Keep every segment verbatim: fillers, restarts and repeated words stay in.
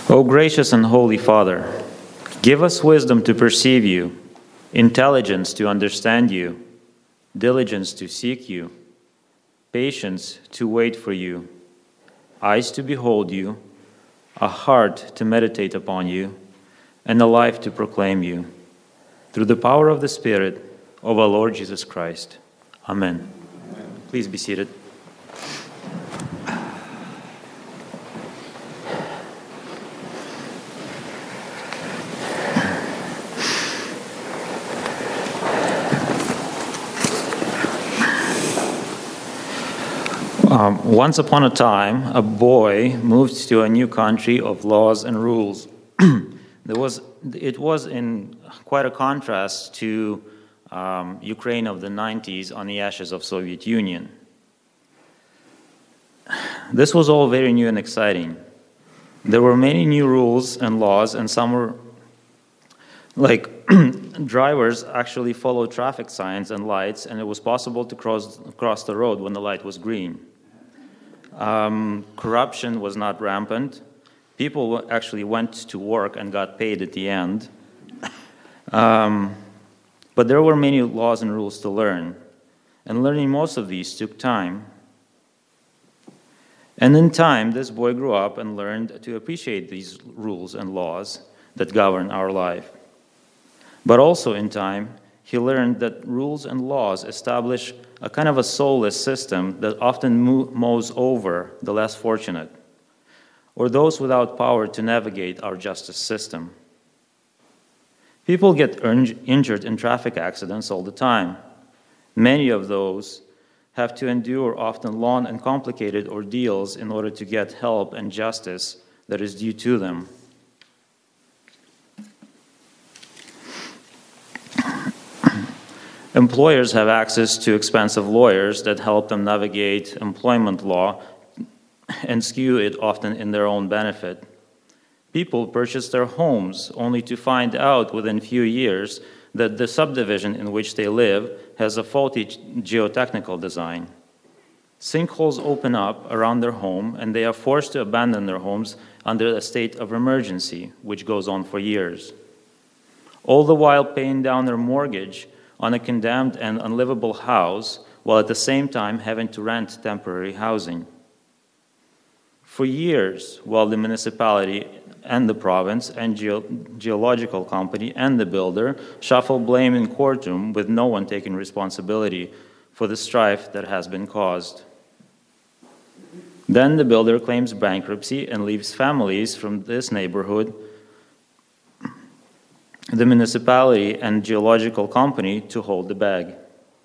O gracious and holy Father, give us wisdom to perceive you, intelligence to understand you, diligence to seek you, patience to wait for you, eyes to behold you, a heart to meditate upon you, and a life to proclaim you. Through the power of the Spirit of our Lord Jesus Christ. Amen. Amen. Please be seated. Um, once upon a time, a boy moved to a new country of laws and rules. there was, it was in quite a contrast to um, Ukraine of the nineties on the ashes of Soviet Union. This was all very new and exciting. There were many new rules and laws, and some were like drivers actually followed traffic signs and lights, and it was possible to cross, cross the road when the light was green. Um, corruption was not rampant. People actually went to work and got paid at the end. Um, but there were many laws and rules to learn, and learning most of these took time. And in time, this boy grew up and learned to appreciate these rules and laws that govern our life. But also in time, he learned that rules and laws establish a kind of a soulless system that often mows over the less fortunate, or those without power to navigate our justice system. People get injured in traffic accidents all the time. Many of those have to endure often long and complicated ordeals in order to get help and justice that is due to them. Employers have access to expensive lawyers that help them navigate employment law and skew it often in their own benefit. People purchase their homes only to find out within few years that the subdivision in which they live has a faulty geotechnical design. Sinkholes open up around their home, and they are forced to abandon their homes under a state of emergency, which goes on for years. All the while paying down their mortgage on a condemned and unlivable house, while at the same time having to rent temporary housing. For years, while the municipality and the province and ge- geological company and the builder shuffle blame in courtroom with no one taking responsibility for the strife that has been caused. Then the builder claims bankruptcy and leaves families from this neighborhood, the municipality and geological company to hold the bag.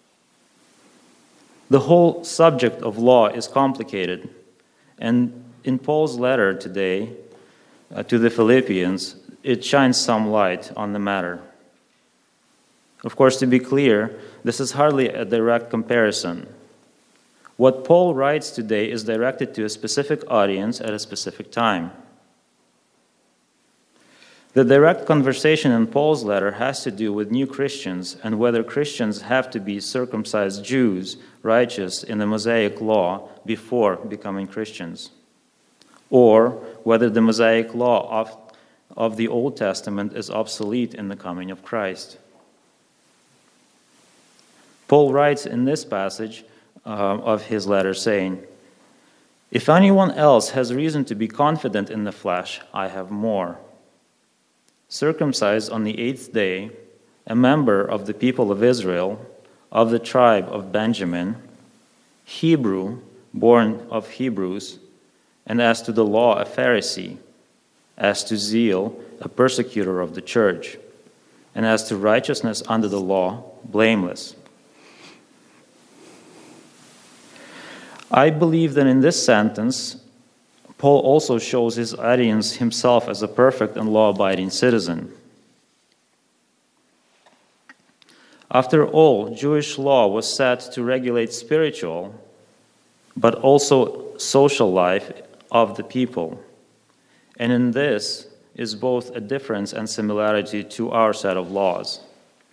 The whole subject of law is complicated, and in Paul's letter today uh, to the Philippians, it shines some light on the matter. Of course, to be clear, this is hardly a direct comparison. What Paul writes today is directed to a specific audience at a specific time. The direct conversation in Paul's letter has to do with new Christians and whether Christians have to be circumcised Jews, righteous in the Mosaic law, before becoming Christians, or whether the Mosaic law of, of the Old Testament is obsolete in the coming of Christ. Paul writes in this passage uh, of his letter saying, "If anyone else has reason to be confident in the flesh, I have more. Circumcised on the eighth day, a member of the people of Israel, of the tribe of Benjamin, Hebrew, born of Hebrews, and as to the law a Pharisee, as to zeal a persecutor of the church, and as to righteousness under the law, blameless." I believe that in this sentence, Paul also shows his audience himself as a perfect and law-abiding citizen. After all, Jewish law was set to regulate spiritual, but also social life of the people. And in this is both a difference and similarity to our set of laws.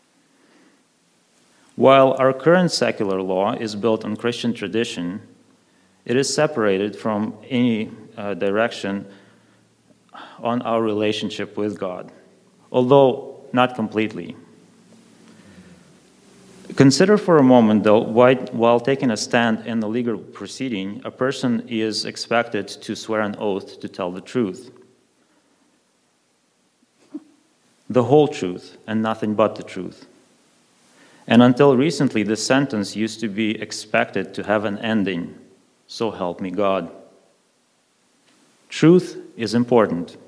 While our current secular law is built on Christian tradition, it is separated from any uh, direction on our relationship with God, although not completely. Consider for a moment, though, why, while taking a stand in the legal proceeding, a person is expected to swear an oath to tell the truth. The whole truth, and nothing but the truth. And until recently, this sentence used to be expected to have an ending, so help me God. Truth is important.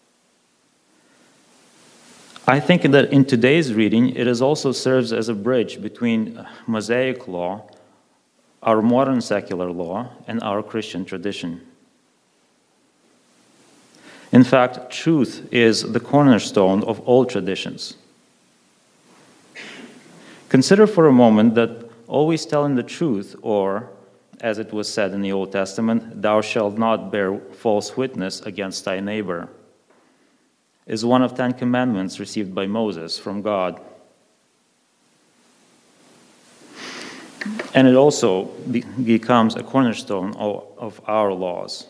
I think that in today's reading, it is also serves as a bridge between Mosaic law, our modern secular law, and our Christian tradition. In fact, truth is the cornerstone of all traditions. Consider for a moment that always telling the truth, or, as it was said in the Old Testament, thou shalt not bear false witness against thy neighbor, is one of Ten Commandments received by Moses from God. And it also be- becomes a cornerstone of, of our laws.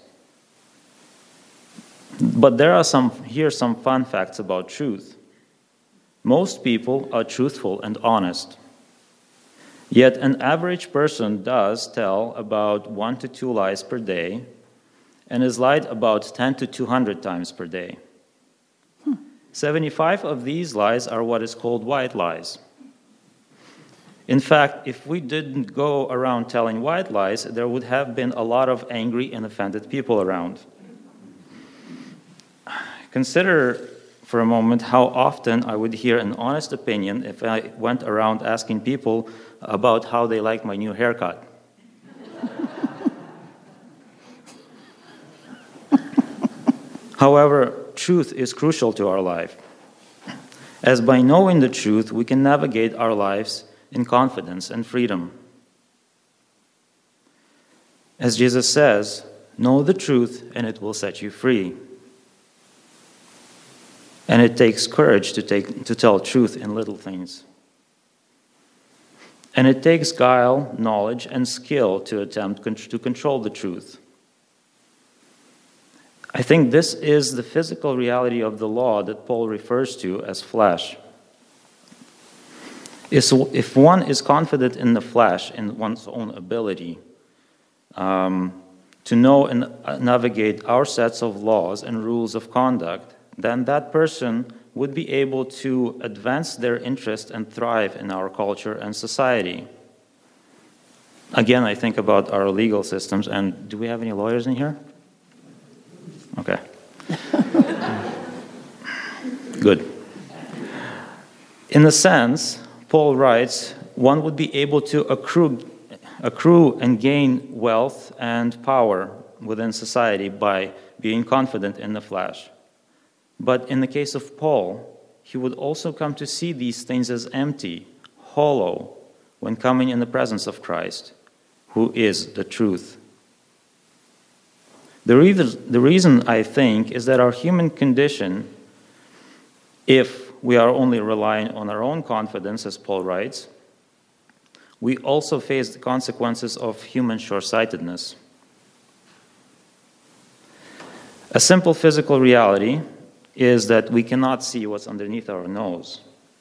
But there are some here some fun facts about truth. Most people are truthful and honest. Yet an average person does tell about one to two lies per day and is lied about ten to two hundred times per day. Hmm. seventy-five of these lies are what is called white lies. In fact, if we didn't go around telling white lies, there would have been a lot of angry and offended people around. Consider for a moment how often I would hear an honest opinion if I went around asking people about how they like my new haircut. However, truth is crucial to our life, as by knowing the truth, we can navigate our lives in confidence and freedom. As Jesus says, know the truth and it will set you free. And it takes courage to take to tell truth in little things. And it takes guile, knowledge, and skill to attempt con- to control the truth. I think this is the physical reality of the law that Paul refers to as flesh. If one is confident in the flesh, in one's own ability um, to know and navigate our sets of laws and rules of conduct, then that person would be able to advance their interest and thrive in our culture and society. Again, I think about our legal systems, and do we have any lawyers in here? Okay. Good. In a sense, Paul writes, one would be able to accrue, accrue and gain wealth and power within society by being confident in the flesh. But in the case of Paul, he would also come to see these things as empty, hollow, when coming in the presence of Christ, who is the truth. The reason, the reason, I think, is that our human condition, if we are only relying on our own confidence, as Paul writes, we also face the consequences of human short-sightedness. A simple physical reality is that we cannot see what's underneath our nose.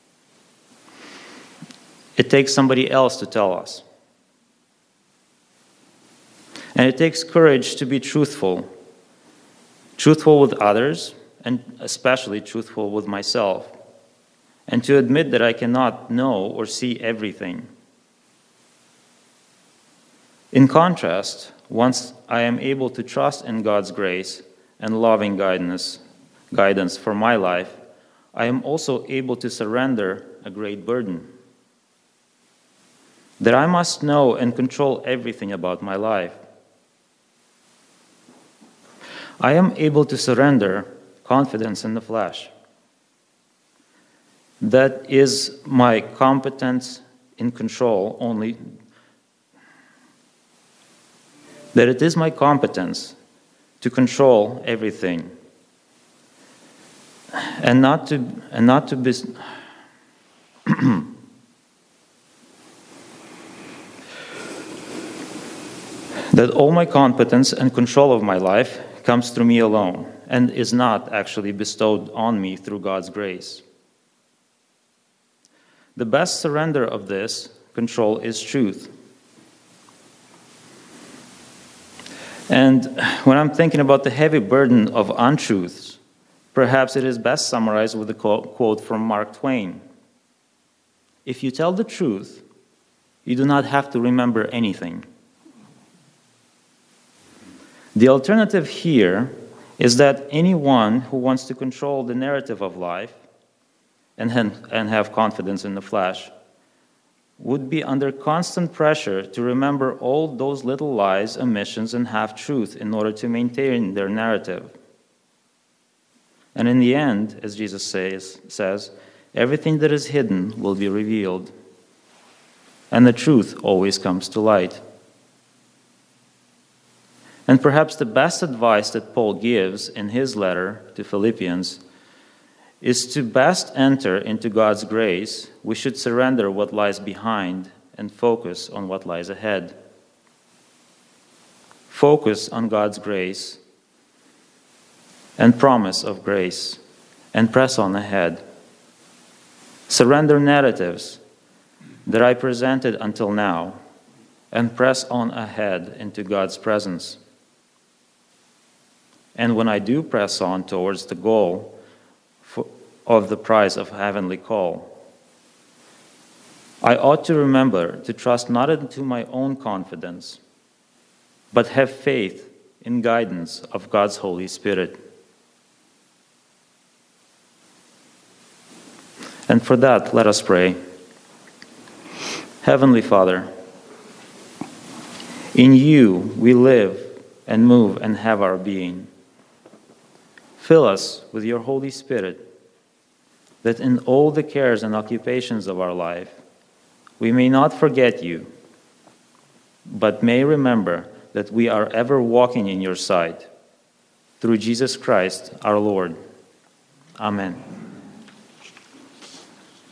It takes somebody else to tell us. And it takes courage to be truthful. Truthful with others, and especially truthful with myself. And to admit that I cannot know or see everything. In contrast, once I am able to trust in God's grace and loving guidance, guidance for my life, I am also able to surrender a great burden. That I must know and control everything about my life. I am able to surrender confidence in the flesh. That is my competence in control only. That it is my competence to control everything. And not to and not to be that all my competence and control of my life comes through me alone, and is not actually bestowed on me through God's grace. The best surrender of this control is truth. And when I'm thinking about the heavy burden of untruths, perhaps it is best summarized with a quote from Mark Twain. If you tell the truth, you do not have to remember anything. The alternative here is that anyone who wants to control the narrative of life and, and have confidence in the flesh would be under constant pressure to remember all those little lies, omissions, and half-truth in order to maintain their narrative. And in the end, as Jesus says, says, everything that is hidden will be revealed, and the truth always comes to light. And perhaps the best advice that Paul gives in his letter to Philippians is to best enter into God's grace, we should surrender what lies behind and focus on what lies ahead. Focus on God's grace and promise of grace, and press on ahead. Surrender narratives that I presented until now, and press on ahead into God's presence. And when I do press on towards the goal for, of the prize of heavenly call, I ought to remember to trust not into my own confidence, but have faith in guidance of God's Holy Spirit. And for that, let us pray. Heavenly Father, in you we live and move and have our being. Fill us with your Holy Spirit, that in all the cares and occupations of our life, we may not forget you, but may remember that we are ever walking in your sight. Through Jesus Christ our Lord. Amen.